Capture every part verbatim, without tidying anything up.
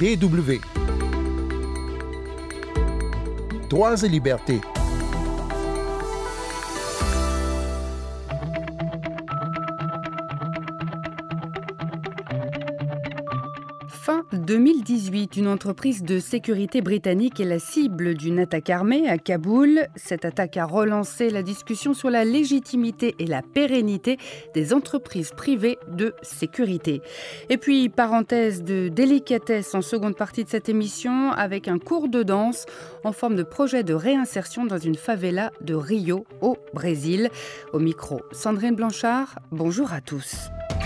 D W. Droits et libertés. Fin deux mille dix-huit, une entreprise de sécurité britannique est la cible d'une attaque armée à Kaboul. Cette attaque a relancé la discussion sur la légitimité et la pérennité des entreprises privées de sécurité. Et puis, parenthèse de délicatesse en seconde partie de cette émission avec un cours de danse en forme de projet de réinsertion dans une favela de Rio au Brésil. Au micro, Sandrine Blanchard, bonjour à tous.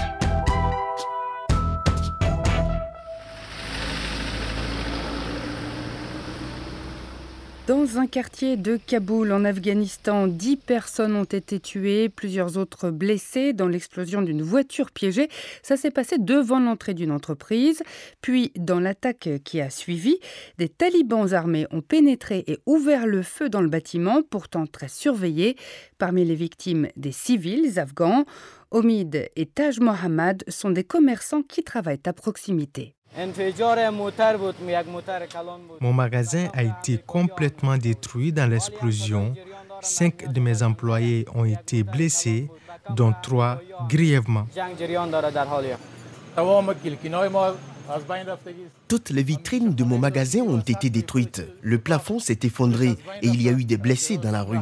Dans un quartier de Kaboul, en Afghanistan, dix personnes ont été tuées, plusieurs autres blessées dans l'explosion d'une voiture piégée. Ça s'est passé devant l'entrée d'une entreprise. Puis, dans l'attaque qui a suivi, des talibans armés ont pénétré et ouvert le feu dans le bâtiment, pourtant très surveillé. Parmi les victimes, des civils afghans. Omid et Taj Mohammad sont des commerçants qui travaillent à proximité. Mon magasin a été complètement détruit dans l'explosion. Cinq de mes employés ont été blessés, dont trois grièvement. Toutes les vitrines de mon magasin ont été détruites. Le plafond s'est effondré et il y a eu des blessés dans la rue.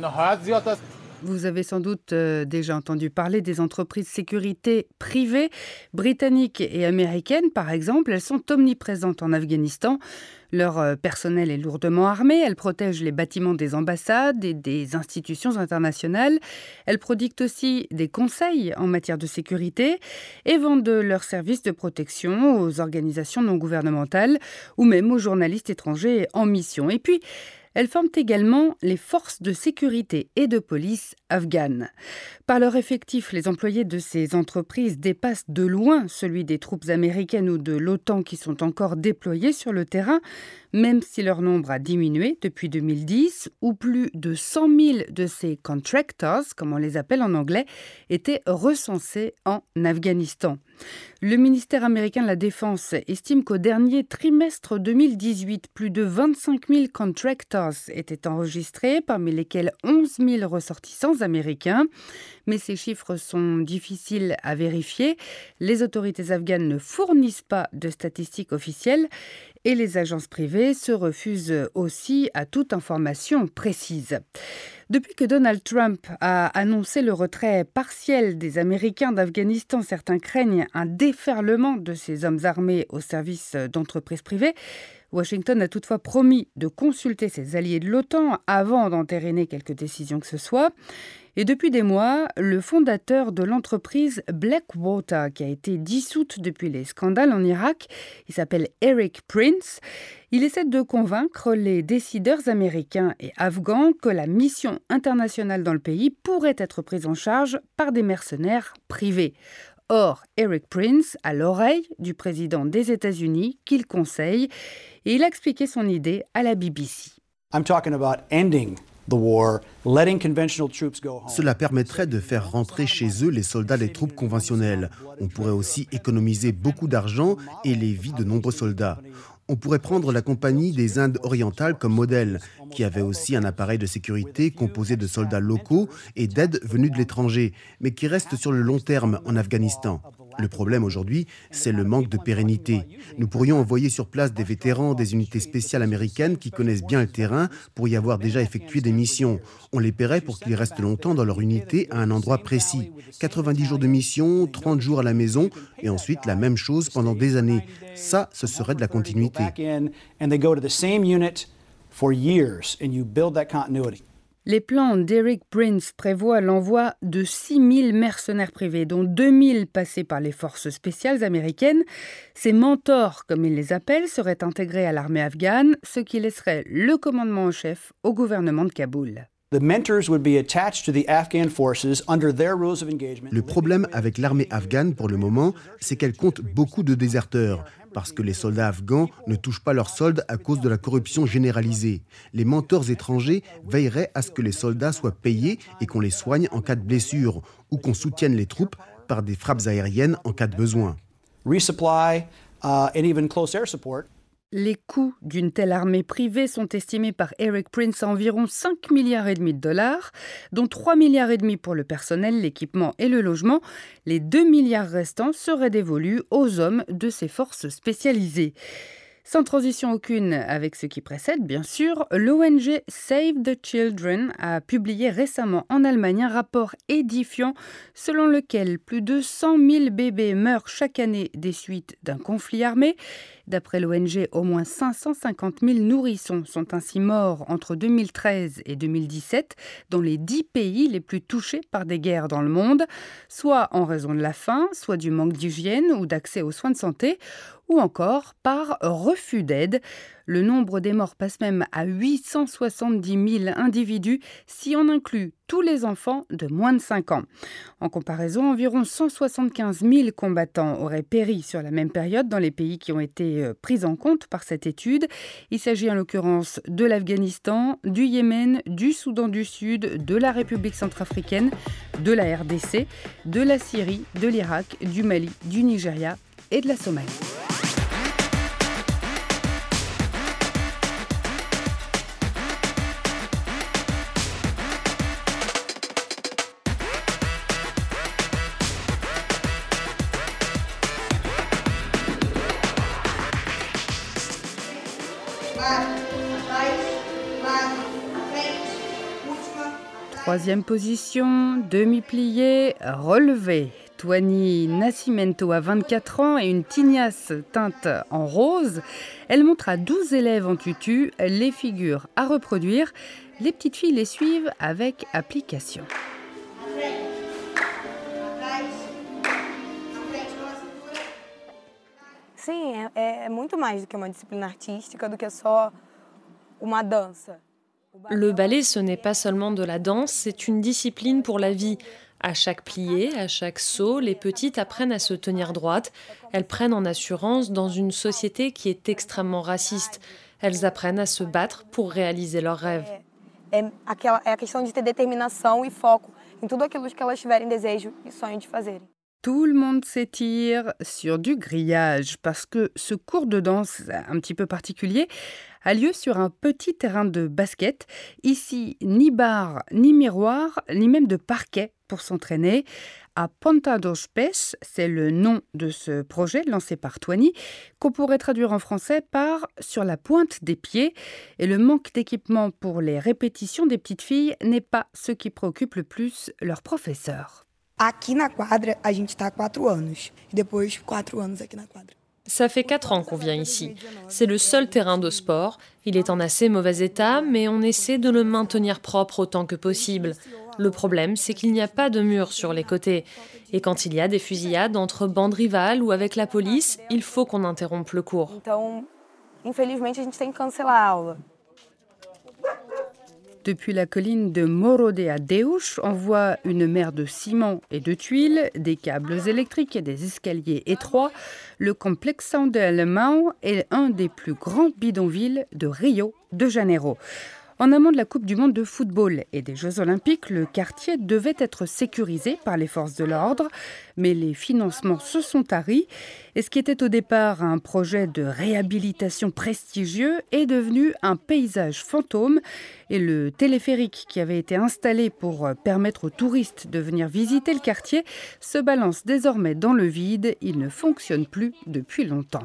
Vous avez sans doute euh, déjà entendu parler des entreprises sécurité privées, britanniques et américaines par exemple. Elles sont omniprésentes en Afghanistan. Leur euh, personnel est lourdement armé. Elles protègent les bâtiments des ambassades et des institutions internationales. Elles prodiguent aussi des conseils en matière de sécurité et vendent leurs services de protection aux organisations non gouvernementales ou même aux journalistes étrangers en mission. Et puis, elles forment également les forces de sécurité et de police afghanes. Par leur effectif, les employés de ces entreprises dépassent de loin celui des troupes américaines ou de l'OTAN qui sont encore déployées sur le terrain, même si leur nombre a diminué depuis deux mille dix, où plus de cent mille de ces contractors, comme on les appelle en anglais, étaient recensés en Afghanistan. Le ministère américain de la Défense estime qu'au dernier trimestre deux mille dix-huit, plus de vingt-cinq mille contractors étaient enregistrés, parmi lesquels onze mille ressortissants américains. Mais ces chiffres sont difficiles à vérifier. Les autorités afghanes ne fournissent pas de statistiques officielles et les agences privées se refusent aussi à toute information précise. Depuis que Donald Trump a annoncé le retrait partiel des Américains d'Afghanistan, certains craignent un déferlement de ces hommes armés au service d'entreprises privées. Washington a toutefois promis de consulter ses alliés de l'OTAN avant d'entériner quelque décision que ce soit. Et depuis des mois, le fondateur de l'entreprise Blackwater, qui a été dissoute depuis les scandales en Irak, il s'appelle Erik Prince, il essaie de convaincre les décideurs américains et afghans que la mission internationale dans le pays pourrait être prise en charge par des mercenaires privés. Or, Erik Prince a l'oreille du président des États-Unis qu'il conseille et il a expliqué son idée à la B B C. I'm talking about ending the war, letting conventional troops go home. Cela permettrait de faire rentrer chez eux les soldats des troupes conventionnelles. On pourrait aussi économiser beaucoup d'argent et les vies de nombreux soldats. On pourrait prendre la Compagnie des Indes orientales comme modèle, qui avait aussi un appareil de sécurité composé de soldats locaux et d'aides venues de l'étranger, mais qui reste sur le long terme en Afghanistan. Le problème aujourd'hui, c'est le manque de pérennité. Nous pourrions envoyer sur place des vétérans des unités spéciales américaines qui connaissent bien le terrain pour y avoir déjà effectué des missions. On les paierait pour qu'ils restent longtemps dans leur unité à un endroit précis. quatre-vingt-dix jours de mission, trente jours à la maison et ensuite la même chose pendant des années. Ça, ce serait de la continuité. Les plans d'Erik Prince prévoient l'envoi de six mille mercenaires privés, dont deux mille passés par les forces spéciales américaines. Ces mentors, comme ils les appellent, seraient intégrés à l'armée afghane, ce qui laisserait le commandement en chef au gouvernement de Kaboul. Le problème avec l'armée afghane pour le moment, c'est qu'elle compte beaucoup de déserteurs, parce que les soldats afghans ne touchent pas leurs soldes à cause de la corruption généralisée. Les mentors étrangers veilleraient à ce que les soldats soient payés et qu'on les soigne en cas de blessure, ou qu'on soutienne les troupes par des frappes aériennes en cas de besoin. Resupply, uh, and even close air support. Les coûts d'une telle armée privée sont estimés par Eric Prince à environ cinq milliards et demi de dollars, dont trois milliards et demi pour le personnel, l'équipement et le logement. Les deux milliards restants seraient dévolus aux hommes de ces forces spécialisées. Sans transition aucune avec ce qui précède, bien sûr, l'O N G Save the Children a publié récemment en Allemagne un rapport édifiant selon lequel plus de cent mille bébés meurent chaque année des suites d'un conflit armé. D'après l'O N G, au moins cinq cent cinquante mille nourrissons sont ainsi morts entre deux mille treize et deux mille dix-sept dans les dix pays les plus touchés par des guerres dans le monde, soit en raison de la faim, soit du manque d'hygiène ou d'accès aux soins de santé, ou encore par refus d'aide. Le nombre des morts passe même à huit cent soixante-dix mille individus si on inclut tous les enfants de moins de cinq ans. En comparaison, environ cent soixante-quinze mille combattants auraient péri sur la même période dans les pays qui ont été pris en compte par cette étude. Il s'agit en l'occurrence de l'Afghanistan, du Yémen, du Soudan du Sud, de la République centrafricaine, de la R D C, de la Syrie, de l'Irak, du Mali, du Nigeria et de la Somalie. Troisième position, demi-plié, relevé. Twani Nascimento a vingt-quatre ans et une tignasse teinte en rose. Elle montre à douze élèves en tutu les figures à reproduire. Les petites filles les suivent avec application. Sim, é, é muito mais do que uma disciplina artística, do que só uma dança. Le ballet, ce n'est pas seulement de la danse, c'est une discipline pour la vie. À chaque plié, à chaque saut, les petites apprennent à se tenir droites. Elles prennent en assurance dans une société qui est extrêmement raciste. Elles apprennent à se battre pour réaliser leurs rêves. É, é, aquela, é a questão de ter determinação e foco em tudo aquilo que elas tiverem desejo e sonho de fazerem. Tout le monde s'étire sur du grillage parce que ce cours de danse un petit peu particulier a lieu sur un petit terrain de basket. Ici, ni barre, ni miroir, ni même de parquet pour s'entraîner. À Ponta dos Pés, c'est le nom de ce projet lancé par Twani, qu'on pourrait traduire en français par « sur la pointe des pieds ». Et le manque d'équipement pour les répétitions des petites filles n'est pas ce qui préoccupe le plus leurs professeurs. Aqui na quadra, a gente está há quatro anos. E depois, quatro anos aqui na quadra. Ça fait quatre ans qu'on vient ici. C'est le seul terrain de sport. Il est en assez mauvais état, mais on essaie de le maintenir propre autant que possible. Le problème, c'est qu'il n'y a pas de mur sur les côtés. Et quand il y a des fusillades entre bandes rivales ou avec la police, il faut qu'on interrompe le cours. Então, infelizmente, a gente tem que cancelar a aula. Depuis la colline de Morro de Adeus, on voit une mer de ciment et de tuiles, des câbles électriques et des escaliers étroits. Le Complexão de Alemão est un des plus grands bidonvilles de Rio de Janeiro. En amont de la Coupe du monde de football et des Jeux olympiques, le quartier devait être sécurisé par les forces de l'ordre, mais les financements se sont taris. Et ce qui était au départ un projet de réhabilitation prestigieux est devenu un paysage fantôme. Et le téléphérique qui avait été installé pour permettre aux touristes de venir visiter le quartier se balance désormais dans le vide. Il ne fonctionne plus depuis longtemps.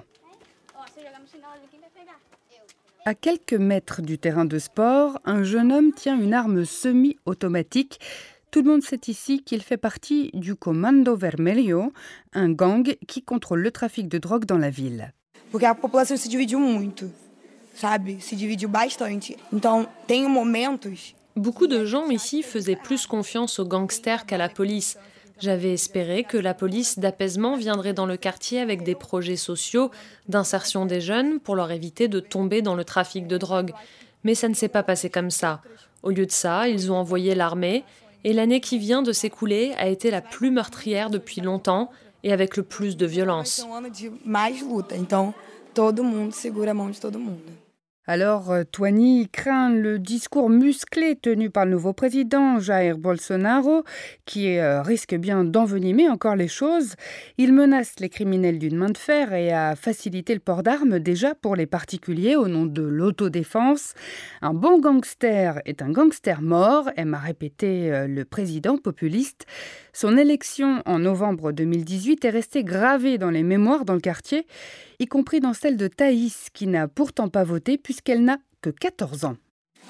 À quelques mètres du terrain de sport, un jeune homme tient une arme semi-automatique. Tout le monde sait ici qu'il fait partie du Comando Vermelho, un gang qui contrôle le trafic de drogue dans la ville. Porque a população se dividiu muito, sabe? Se dividiu bastante. Então, tem momentos. Beaucoup de gens ici faisaient plus confiance aux gangsters qu'à la police. J'avais espéré que la police d'apaisement viendrait dans le quartier avec des projets sociaux d'insertion des jeunes pour leur éviter de tomber dans le trafic de drogue. Mais ça ne s'est pas passé comme ça. Au lieu de ça, ils ont envoyé l'armée et l'année qui vient de s'écouler a été la plus meurtrière depuis longtemps et avec le plus de violence. Mais um ano de mais luta, então todo mundo segura a mão de todo mundo. Alors, Toigny craint le discours musclé tenu par le nouveau président Jair Bolsonaro, qui euh, risque bien d'envenimer encore les choses. Il menace les criminels d'une main de fer et a facilité le port d'armes déjà pour les particuliers au nom de l'autodéfense. Un bon gangster est un gangster mort, aime à répéter euh, le président populiste. Son élection en novembre deux mille dix-huit est restée gravée dans les mémoires dans le quartier, y compris dans celle de Thaïs, qui n'a pourtant pas voté puisqu'elle n'a que quatorze ans.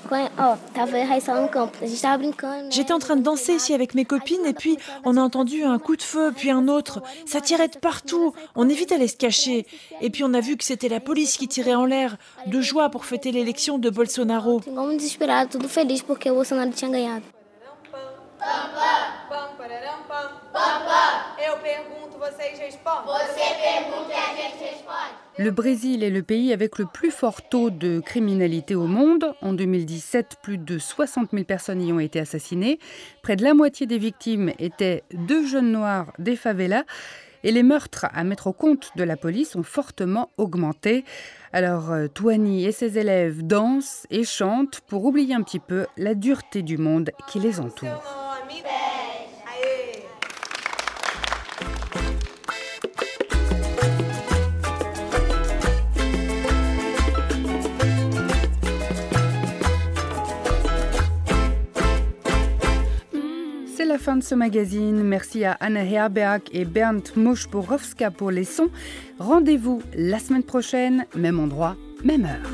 J'étais en train de danser ici avec mes copines et puis on a entendu un coup de feu, puis un autre. Ça tirait de partout. On est vite allé se cacher. Et puis on a vu que c'était la police qui tirait en l'air, de joie pour fêter l'élection de Bolsonaro. Le Brésil est le pays avec le plus fort taux de criminalité au monde. En deux mille dix-sept, plus de soixante mille personnes y ont été assassinées. Près de la moitié des victimes étaient deux jeunes noirs des favelas. Et les meurtres à mettre au compte de la police ont fortement augmenté. Alors, Toigny et ses élèves dansent et chantent pour oublier un petit peu la dureté du monde qui les entoure. C'est la fin de ce magazine. Merci à Anna Herberg et Bernd Mosch-Borowska pour les sons. Rendez-vous la semaine prochaine, même endroit, même heure.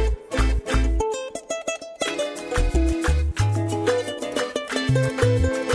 Thank you.